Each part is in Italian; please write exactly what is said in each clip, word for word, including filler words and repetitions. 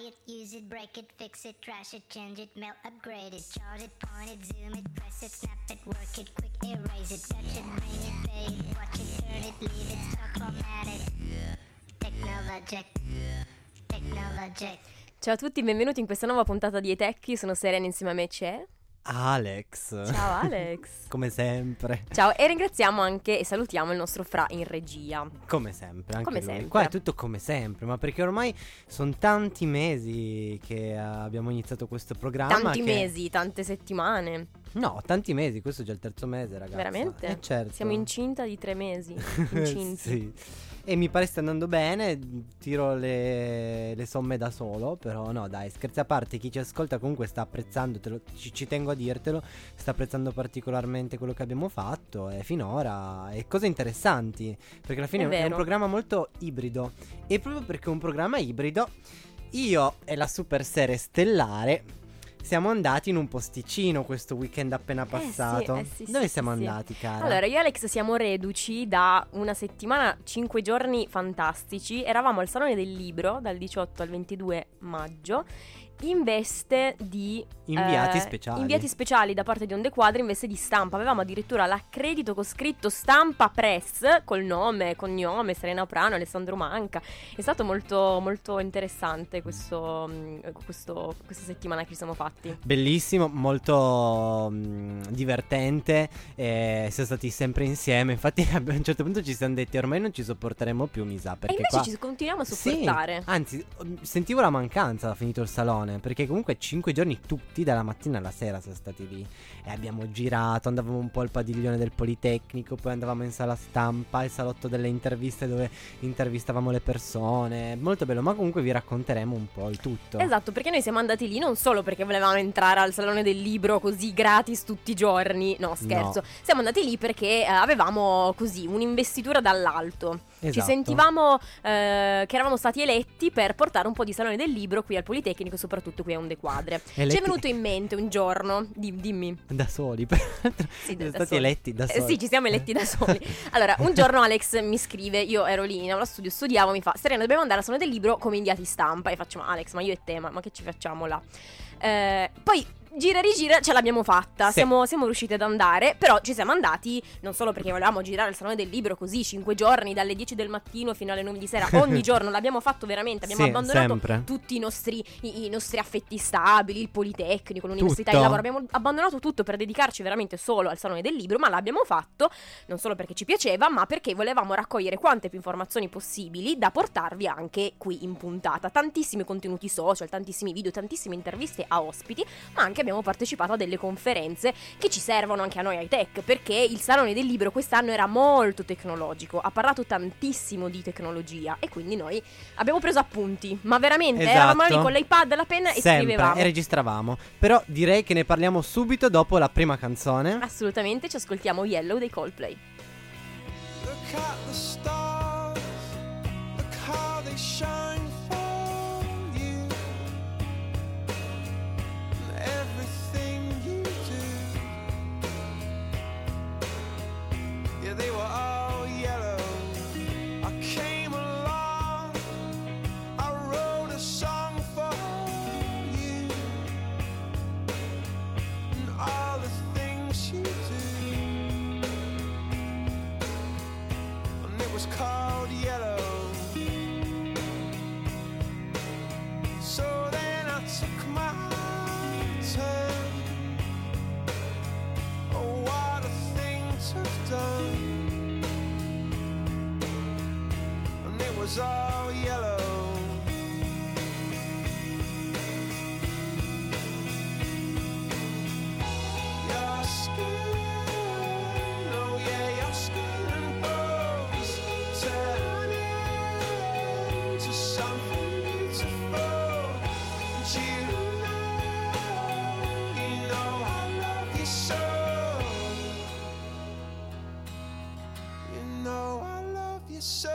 it, use it, break it, fix it, trash it, change it, melt, upgrade it, chart it, point it, zoom it, press it, snap it, work it, quick erase it, touch it, bring it, pay it, watch it, turn it, leave it, stop, format it. Technologic, Technologic. Ciao a tutti, benvenuti in questa nuova puntata di E-Tech. Io sono Serena, insieme a me c'è Alex. Ciao Alex. Come sempre. Ciao, e ringraziamo anche e salutiamo il nostro Fra in regia. Come sempre, anche Come lui. sempre. Qua è tutto come sempre, ma perché ormai sono tanti mesi che abbiamo iniziato questo programma. Tanti che... mesi, tante settimane. No, tanti mesi, questo è già il terzo mese, ragazzi. Veramente? Eh, certo. Siamo incinta di tre mesi. Incinti. Sì. E mi pare stia andando bene, tiro le, le somme da solo, però no dai, scherzi a parte, chi ci ascolta comunque sta apprezzando, te lo, ci, ci tengo a dirtelo, sta apprezzando particolarmente quello che abbiamo fatto e finora, e cose interessanti, perché alla fine È è, è un vero. programma molto ibrido, e proprio perché è un programma ibrido, io e la super serie stellare siamo andati in un posticino questo weekend appena passato. eh sì, Dove sì, siamo sì, sì. andati, cara? Allora, io e Alex siamo reduci da una settimana, cinque giorni fantastici. Eravamo al Salone del Libro dal diciotto al ventidue maggio in veste di Inviati eh, speciali. Inviati speciali da parte di Onde Quadre in veste di stampa. Avevamo addirittura l'accredito con scritto Stampa Press col nome, cognome, Serena Prano, Alessandro Manca. È stato molto molto interessante questo, mh, questo questa settimana che ci siamo fatti. Bellissimo, molto mh, divertente, eh, siamo stati sempre insieme. Infatti a un certo punto ci siamo detti ormai non ci sopporteremo più, mi sa, E perché invece qua... ci continuiamo a Sì, sopportare. anzi, sentivo la mancanza finito il salone, perché comunque cinque giorni tutti dalla mattina alla sera siamo stati lì e abbiamo girato, andavamo un po' al padiglione del Politecnico, poi andavamo in sala stampa, il salotto delle interviste dove intervistavamo le persone. Molto bello, ma comunque vi racconteremo un po' il tutto. Esatto, perché noi siamo andati lì non solo perché volevamo entrare al Salone del Libro così gratis tutti i giorni, no scherzo, No. siamo andati lì perché eh, avevamo così un'investitura dall'alto. Ci Esatto. sentivamo eh, che eravamo stati eletti per portare un po' di Salone del Libro qui al Politecnico, soprattutto qui a Onde Quadre. Ci Eletti- è venuto in mente un giorno, di- dimmi. Da soli, peraltro. Sì, da- siamo da stati soli. eletti da Eh, soli. sì, ci siamo eletti da soli. Allora, un giorno Alex mi scrive, io ero lì in aula studio, studiavo, mi fa: Serena, dobbiamo andare al Salone del Libro come inviati stampa. E faccio: ma Alex, ma io e te, ma, ma che ci facciamo là? Eh, poi gira e rigira ce l'abbiamo fatta. Sì. siamo, siamo riusciti ad andare. Però ci siamo andati non solo perché volevamo girare al Salone del Libro così cinque giorni, dalle dieci del mattino fino alle nove di sera. Ogni giorno l'abbiamo fatto veramente. Abbiamo Sì, abbandonato sempre. tutti i nostri, i, i nostri affetti stabili, il Politecnico, l'università, Tutto. il lavoro. Abbiamo abbandonato tutto per dedicarci veramente solo al Salone del Libro. Ma l'abbiamo fatto non solo perché ci piaceva, ma perché volevamo raccogliere quante più informazioni possibili da portarvi anche qui in puntata. Tantissimi contenuti social, tantissimi video, tantissime interviste a ospiti, ma anche abbiamo partecipato a delle conferenze che ci servono anche a noi ai tech, perché il Salone del Libro quest'anno era molto tecnologico, ha parlato tantissimo di tecnologia e quindi noi abbiamo preso appunti, ma veramente Esatto. eravamo lì con l'iPad, la penna e Sempre, scrivevamo. e registravamo. Però direi che ne parliamo subito dopo la prima canzone. Assolutamente, ci ascoltiamo Yellow dei Coldplay. Look at the stars, look how they shine for you. And everything you do, yeah, they were all yellow. I came along, I wrote a song for you. And all the things you do, and it was called Yellow. So then I took my turn. Oh, what a thing to have done. And it was all yellow. Your skin, oh yeah, your skin and bones turn into something beautiful. And you know, you know I love you so. You know I love you so.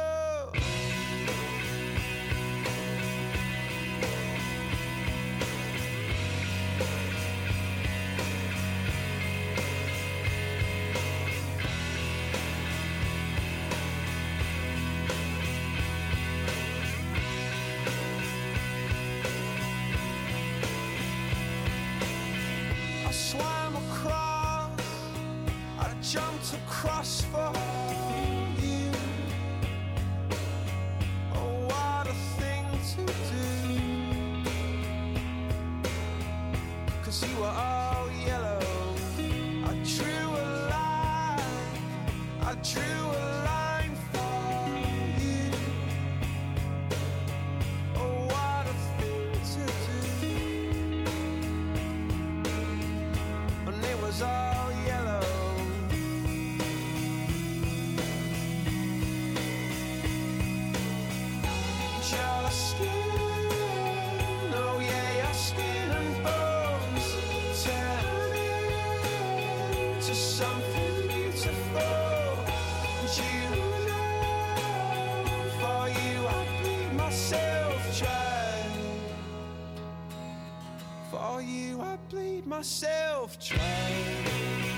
jumped across for you. Oh, what a thing to do. 'Cause you were all yellow. I drew a line, I drew a line for you. Oh, what a thing to do. And it was all yellow. Your skin, oh yeah, your skin and bones turn into something beautiful. And you know, for you I bleed myself dry. For you I bleed myself dry.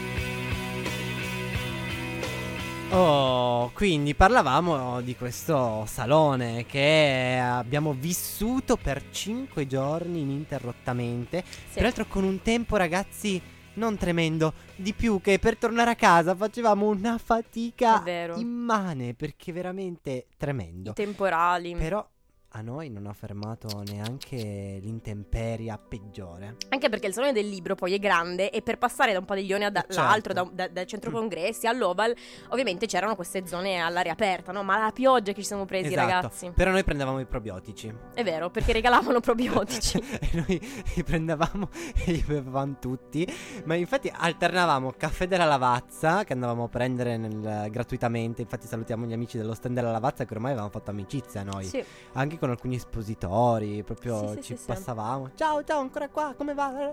Oh, quindi parlavamo di questo salone che abbiamo vissuto per cinque giorni ininterrottamente. Sì. Peraltro con un tempo, ragazzi, non tremendo, di più che per tornare a casa facevamo una fatica È vero. immane, perché veramente tremendo. I temporali. Però a noi non ha fermato neanche l'intemperia peggiore. Anche perché il Salone del Libro poi è grande e per passare da un padiglione all'altro, Certo. da, da- dal centro congressi all'Oval, ovviamente c'erano queste zone all'aria aperta, no? Ma la pioggia che ci siamo presi, Esatto. ragazzi. Però noi prendevamo i probiotici. È vero, perché regalavano probiotici. E noi li prendevamo e li bevevamo tutti. Ma infatti alternavamo caffè della Lavazza, che andavamo a prendere nel- gratuitamente. Infatti salutiamo gli amici dello stand della Lavazza, che ormai avevamo fatto amicizia noi. Sì. Anche con alcuni espositori, proprio Sì, sì, ci sì, sì. passavamo. Ciao, ciao, ancora qua, come va?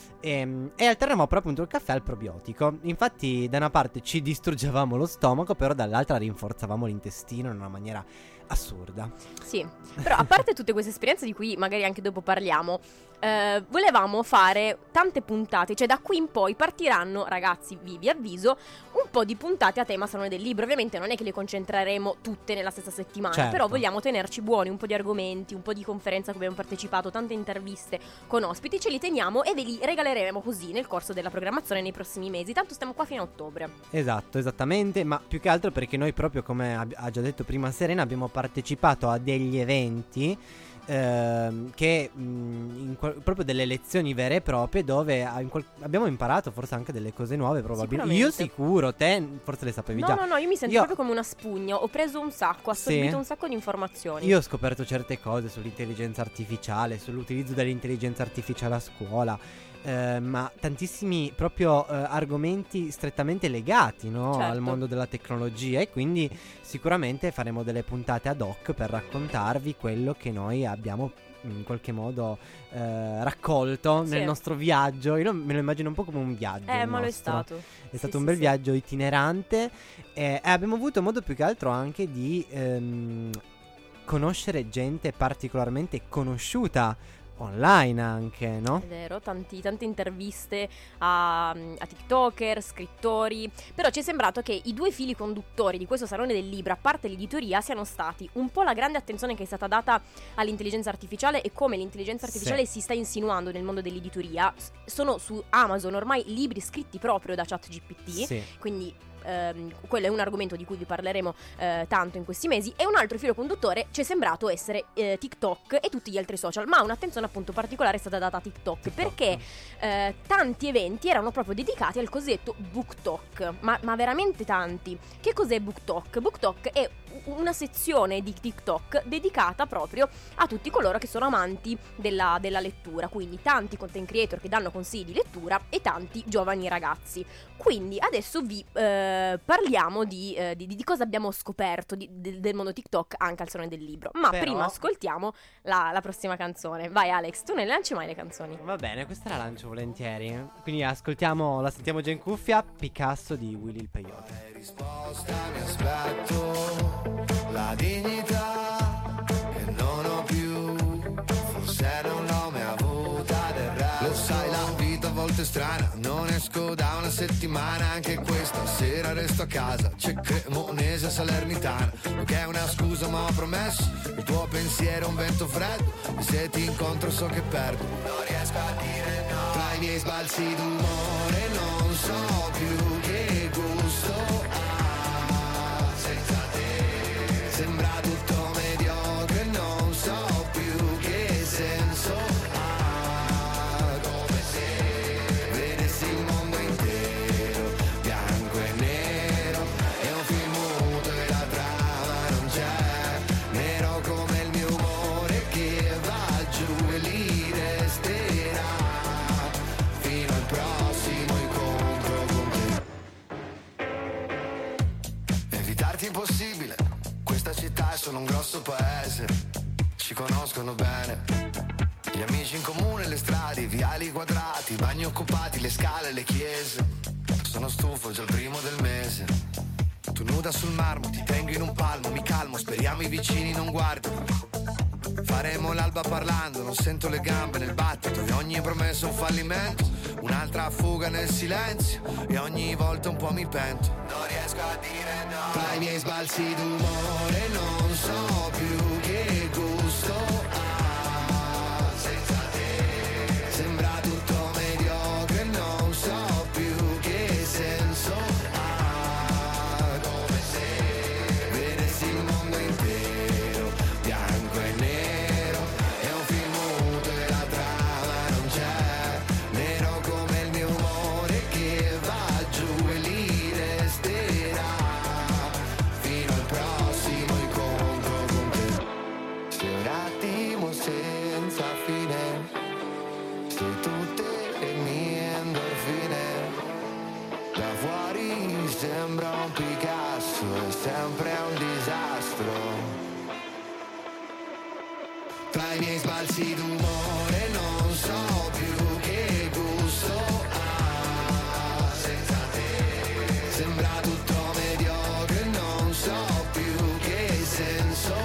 E, e alternavamo però appunto il caffè al probiotico. Infatti da una parte ci distruggevamo lo stomaco, però dall'altra rinforzavamo l'intestino in una maniera assurda. Sì, però a parte tutte queste esperienze di cui magari anche dopo parliamo, eh, volevamo fare tante puntate, cioè da qui in poi partiranno, ragazzi, vi, vi avviso, un po' di puntate a tema Salone del Libro. Ovviamente non è che le concentreremo tutte nella stessa settimana, Certo. però vogliamo tenerci buoni, un po' di argomenti, un po' di conferenze a cui abbiamo partecipato, tante interviste con ospiti, ce li teniamo e ve li regaleremo così nel corso della programmazione nei prossimi mesi, tanto stiamo qua fino a ottobre. Esatto, esattamente, ma più che altro perché noi proprio come ab- ha già detto prima Serena abbiamo partecipato a degli eventi ehm, che mh, in qual- proprio delle lezioni vere e proprie dove a- in qual- abbiamo imparato forse anche delle cose nuove probabilmente. Io Sicuramente. sicuro, te forse le sapevi No, già. no, no, io mi sento Io- proprio come una spugna, ho preso un sacco, ho assorbito Sì. un sacco di informazioni. Io ho scoperto certe cose sull'intelligenza artificiale, sull'utilizzo dell'intelligenza artificiale a scuola, eh, ma tantissimi proprio eh, argomenti strettamente legati, no, Certo. al mondo della tecnologia, e quindi sicuramente faremo delle puntate ad hoc per raccontarvi quello che noi abbiamo in qualche modo eh, raccolto Sì. nel nostro viaggio. Io me lo immagino un po' come un viaggio. Eh, il ma lo è nostro. stato. È Sì, stato sì, un bel sì. viaggio itinerante e e abbiamo avuto modo più che altro anche di ehm, conoscere gente particolarmente conosciuta online anche, no? È vero, tanti, tante interviste a, a TikToker, scrittori. Però ci è sembrato che i due fili conduttori di questo Salone del Libro, a parte l'editoria, siano stati un po' la grande attenzione che è stata data all'intelligenza artificiale e come l'intelligenza artificiale Sì. si sta insinuando nel mondo dell'editoria. S- Sono su Amazon ormai libri scritti proprio da ChatGPT. Sì. Quindi ehm, quello è un argomento di cui vi parleremo eh, tanto in questi mesi. E un altro filo conduttore ci è sembrato essere eh, TikTok e tutti gli altri social, ma un'attenzione appunto particolare è stata data a TikTok, TikTok. perché eh, tanti eventi erano proprio dedicati al cosiddetto BookTok, ma, ma veramente tanti. Che cos'è BookTok? BookTok è u- una sezione di TikTok dedicata proprio a tutti coloro che sono amanti della, della lettura, quindi tanti content creator che danno consigli di lettura e tanti giovani ragazzi. Quindi adesso vi eh, parliamo di, eh, di, di cosa abbiamo scoperto di- del- del mondo TikTok anche al Salone del Libro. Ma Però- prima ascoltiamo la, la prossima canzone. Vai Alex, tu ne lanci mai le canzoni? Va bene, questa la lancio volentieri. Quindi ascoltiamo, la sentiamo già in cuffia, Picasso di Willy il Peyote. Risposta mi aspetto, la dignità che non ho più, forse non l'ho mai avuta del resto. Lo sai, la vita a volte è strana, non esco da una settimana, anche questa sera resto a casa, c'è Cremonese a Salernitana. Non che è una scusa ma ho promesso, il tuo pensiero è un vento freddo, e se ti incontro so che perdo, non riesco a dire no. Tra i miei sbalzi d'umore non so più che gusto amici in comune, le strade, i viali quadrati, i bagni occupati, le scale, le chiese. Sono stufo, già il primo del mese. Tu nuda sul marmo, ti tengo in un palmo, mi calmo, speriamo i vicini non guardino. Faremo l'alba parlando, non sento le gambe nel battito e ogni promessa è un fallimento. Un'altra fuga nel silenzio e ogni volta un po' mi pento. Non riesco a dire no. Tra i miei sbalzi d'umore non so più che gusto ha senza te. Sembra tutto mediocre, non so più che senso ha. Come se vedessi il mondo intero, bianco e nero. È un film muto e la trama non c'è. Nero come il mio umore che va giù e lì resterà fino al prossimo incontro con te. Se un attimo senza fine, sei tutte le mie endorfine. Da fuori sembra un Picasso, è sempre un disastro. Tra i miei sbalzi d'umore non so più che gusto ha senza te. Sembra tutto mediocre, non so più che senso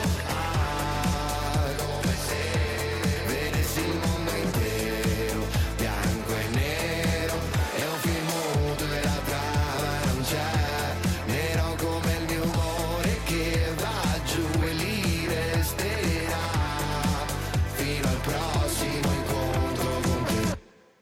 ha. Come se vedessi il mondo intero, bianco e nero. È un film muto e la trama non c'è. Nero come il mio umore che va giù e lì resterà fino al prossimo incontro con te.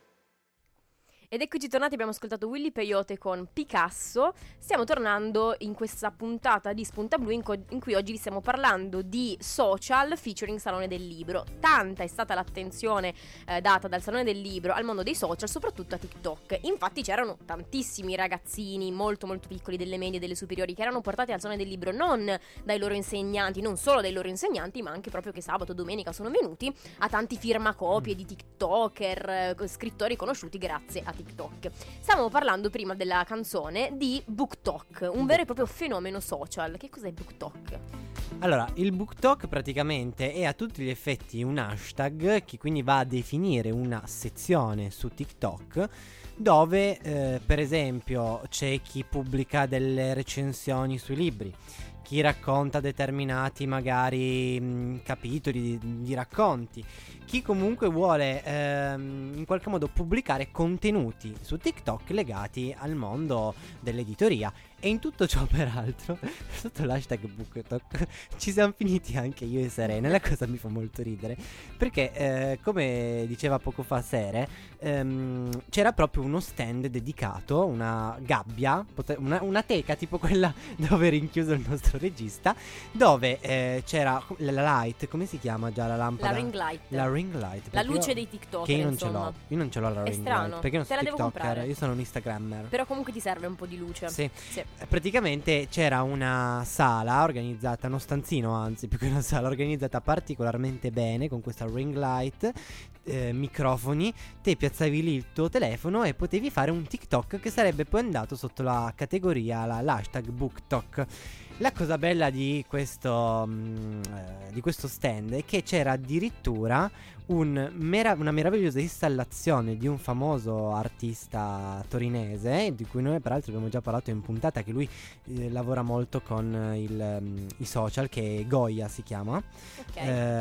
Ed eccoci tornati, abbiamo ascoltato Willy Peyote con Picasso. Stiamo tornando in questa puntata di Spunta Blu in, co- in cui oggi vi stiamo parlando di social featuring Salone del Libro. Tanta è stata l'attenzione eh, data dal Salone del Libro al mondo dei social, soprattutto a TikTok. Infatti c'erano tantissimi ragazzini molto molto piccoli delle medie e delle superiori che erano portati al Salone del Libro non dai loro insegnanti, non solo dai loro insegnanti, ma anche proprio che sabato, domenica sono venuti a tanti firmacopie di TikToker, eh, scrittori conosciuti grazie a TikTok. Stavamo parlando prima della canzone di BookTok, un vero e proprio fenomeno social. Che cos'è BookTok? Allora, il BookTok praticamente è a tutti gli effetti un hashtag che quindi va a definire una sezione su TikTok dove eh, per esempio c'è chi pubblica delle recensioni sui libri, chi racconta determinati magari mh, capitoli di, di racconti, chi comunque vuole ehm, in qualche modo pubblicare contenuti su TikTok legati al mondo dell'editoria. E in tutto ciò peraltro sotto l'hashtag BookTok ci siamo finiti anche io e Serena. La cosa mi fa molto ridere perché eh, come diceva poco fa Sere, ehm, c'era proprio uno stand dedicato, una gabbia, pote- una, una teca tipo quella dove è rinchiuso il nostro regista, dove eh, c'era la light, come si chiama già la lampada? La ring light. La ring light. La luce io, dei TikToker, che io non insomma. ce l'ho. Io non ce l'ho la È ring strano, light perché io non te sono la devo TikToker, comprare. io sono un Instagrammer. Però comunque ti serve un po' di luce. Sì. Sì. Praticamente c'era una sala organizzata, uno stanzino anzi, più che una sala organizzata particolarmente bene con questa ring light, eh, microfoni, te piazzavi lì il tuo telefono e potevi fare un TikTok che sarebbe poi andato sotto la categoria, la, l'hashtag BookTok. La cosa bella di questo, mh, eh, di questo stand è che c'era addirittura un mera- una meravigliosa installazione di un famoso artista torinese, di cui noi peraltro abbiamo già parlato in puntata, che lui eh, lavora molto con il, um, i social, che Goya si chiama. Ok. Eh,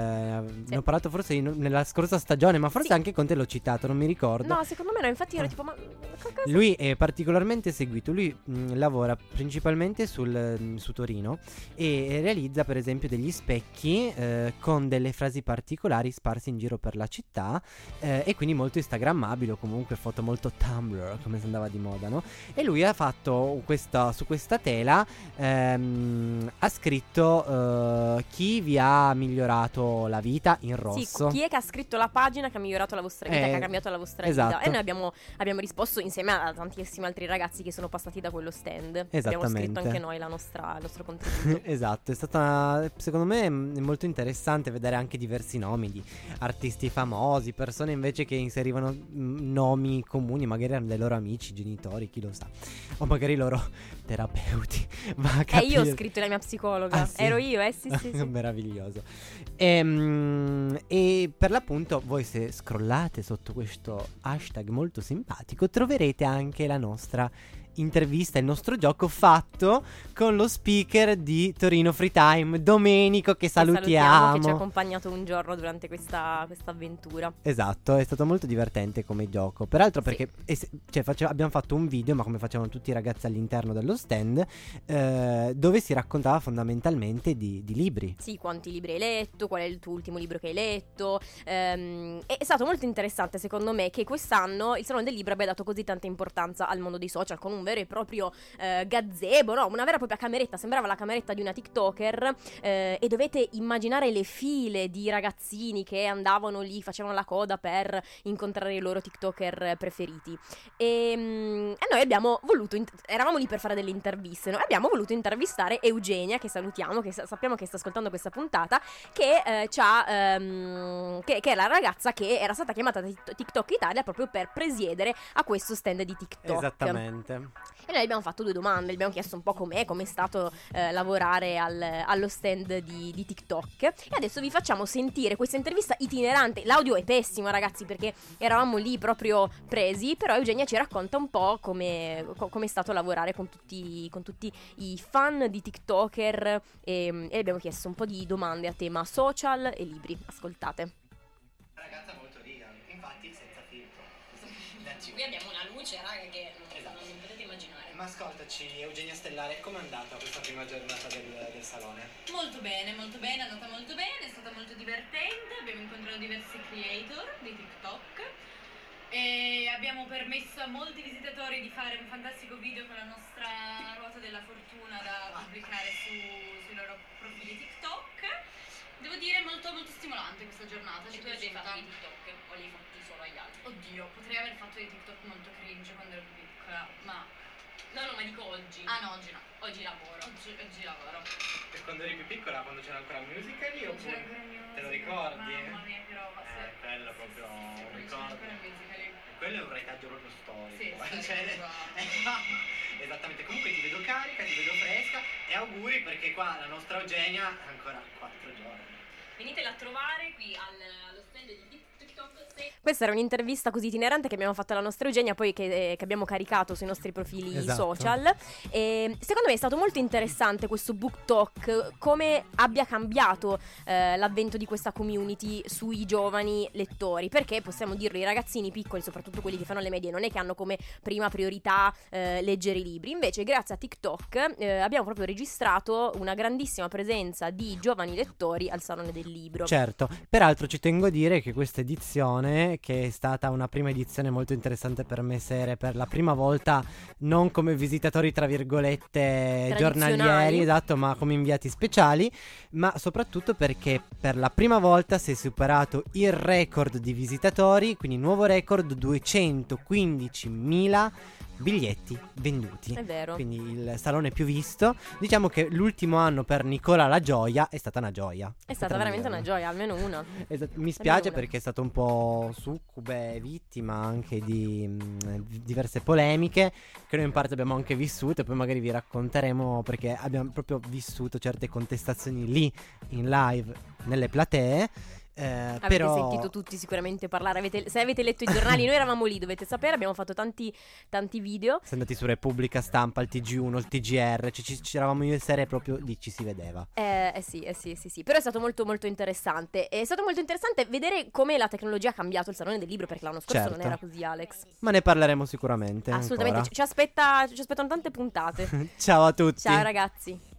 Sì. Ne ho parlato forse in- nella scorsa stagione, ma forse Sì. anche con te l'ho citato, non mi ricordo. No, secondo me no, infatti ero Ah. tipo ma cosa? Lui è particolarmente seguito, lui mh, lavora principalmente sul, mh, su Torino e realizza per esempio degli specchi eh, con delle frasi particolari sparse in giro per la città, eh, e quindi molto instagrammabile, o comunque foto molto Tumblr, come si andava di moda, no? E lui ha fatto questa, su questa tela ehm, ha scritto eh, chi vi ha migliorato la vita in rosso. Sì, chi è che ha scritto la pagina che ha migliorato la vostra vita, Eh, che ha cambiato la vostra esatto. vita? E noi abbiamo, abbiamo risposto insieme a tantissimi altri ragazzi che sono passati da quello stand. Abbiamo Esattamente. scritto anche noi la nostra, il nostro nostro contributo. Esatto, è stata, secondo me, m- molto interessante vedere anche diversi nomi di artisti famosi, persone invece che inserivano m- nomi comuni, magari erano dei loro amici, genitori, chi lo sa, o magari loro terapeuti. Va a E capire. io ho scritto la mia psicologa, Ah, sì? ero io, eh sì sì, sì. Meraviglioso. Ehm, E, per l'appunto, voi se scrollate sotto questo hashtag molto simpatico troverete anche la nostra intervista, il nostro gioco fatto con lo speaker di Torino Free Time, Domenico, che Che salutiamo. che ci ha accompagnato un giorno durante questa, questa avventura. Esatto, è stato molto divertente come gioco. Peraltro Sì. perché es- cioè, face- abbiamo fatto un video, ma come facevano tutti i ragazzi all'interno dello stand, eh, dove si raccontava fondamentalmente di, di libri. Sì, quanti libri hai letto, qual è il tuo ultimo libro che hai letto. Ehm, è stato molto interessante secondo me che quest'anno il Salone del Libro abbia dato così tanta importanza al mondo dei social, con un vero e proprio eh, gazebo, no? Una vera e propria cameretta, sembrava la cameretta di una TikToker, eh, e dovete immaginare le file di ragazzini che andavano lì, facevano la coda per incontrare i loro TikToker preferiti. E, mm, e noi abbiamo voluto, int- eravamo lì per fare delle interviste, no? E abbiamo voluto intervistare Eugenia, che salutiamo, che sa- sappiamo che sta ascoltando questa puntata, che, eh, c'ha, ehm, che, che è la ragazza che era stata chiamata da Tik- TikTok Italia proprio per presiedere a questo stand di TikTok. Esattamente. E noi abbiamo fatto due domande, gli abbiamo chiesto un po' com'è, com'è stato eh, lavorare al- allo stand di, di TikTok. E adesso vi facciamo sentire questa intervista itinerante. L'audio è pessimo, ragazzi, perché eravamo lì proprio presi, però Eugenia ci racconta un po' come co- com'è stato lavorare con tutti, con tutti i fan di TikToker, e, e abbiamo chiesto un po' di domande a tema social e libri. Ascoltate. Ragazza molto real, infatti senza filtro. Dacci. Qui abbiamo una luce, raga, che Esatto. non potete immaginare. Ma ascoltaci, Eugenia Stellare, com'è andata questa prima giornata del, del salone? Molto bene, molto bene, è andata molto bene, è stata molto divertente, abbiamo incontrato diversi creator di TikTok e abbiamo permesso a molti visitatori di fare un fantastico video con la nostra ruota della fortuna da pubblicare su, sui loro profili TikTok. Devo dire molto molto stimolante questa giornata, ci è piaciuta. TikTok o li hai fatti solo agli altri? Oddio, potrei aver fatto dei TikTok molto cringe quando ero più piccola, ma... No, no, ma dico oggi. Ah no, oggi no. Oggi lavoro. Oggi, oggi lavoro. E quando eri più piccola, quando c'era ancora Musical.ly Non c'era oppure? ancora il mio Te lo musical. ricordi? Mamma mia, che roba. sì. Eh, quello Sì, proprio sì, sì, un quando c'era ricordo. ancora il Musical.ly. E quello è un retaggio proprio storico. Sì, eh, storico, cioè- Esattamente, comunque ti vedo carica, ti vedo fresca e auguri perché qua la nostra Eugenia ha ancora quattro giorni. Venitela a trovare qui al, allo stand di TikTok. Se... Questa era un'intervista così itinerante che abbiamo fatto alla nostra Eugenia, poi che, eh, che abbiamo caricato sui nostri profili Esatto. social. E secondo me è stato molto interessante questo book talk, come abbia cambiato eh, l'avvento di questa community sui giovani lettori, perché possiamo dirlo, i ragazzini piccoli, soprattutto quelli che fanno le medie, non è che hanno come prima priorità eh, leggere i libri. Invece grazie a TikTok eh, abbiamo proprio registrato una grandissima presenza di giovani lettori al Salone del Libro. Certo, peraltro ci tengo a dire che questa edizione, che è stata una prima edizione molto interessante per me, Sere, per la prima volta non come visitatori tra virgolette Tradizionali. giornalieri, esatto, ma come inviati speciali, ma soprattutto perché per la prima volta si è superato il record di visitatori, quindi nuovo record, duecentoquindicimila biglietti venduti. È vero. Quindi il salone più visto. Diciamo che l'ultimo anno per Nicola La Gioia è stata una gioia. È stata veramente una gioia, almeno una. Esatto, mi spiace una. perché è stato un po' succube, vittima anche di mh, diverse polemiche che noi in parte abbiamo anche vissuto, e poi magari vi racconteremo perché abbiamo proprio vissuto certe contestazioni lì in live nelle platee. Eh, Avete però sentito tutti sicuramente parlare, avete- se avete letto i giornali, noi eravamo lì, dovete sapere, abbiamo fatto tanti, tanti video. siamo andati su Repubblica Stampa, il T G uno, il T G R, ci, ci, ci eravamo io e Sere, proprio lì ci si vedeva. Eh, eh sì, eh sì, sì, sì, però è stato molto molto interessante. È stato molto interessante vedere come la tecnologia ha cambiato il Salone del Libro, perché l'anno scorso Certo. non era così, Alex. Ma ne parleremo sicuramente Assolutamente, ancora. ci, ci aspetta, ci aspettano tante puntate. Ciao a tutti. Ciao ragazzi.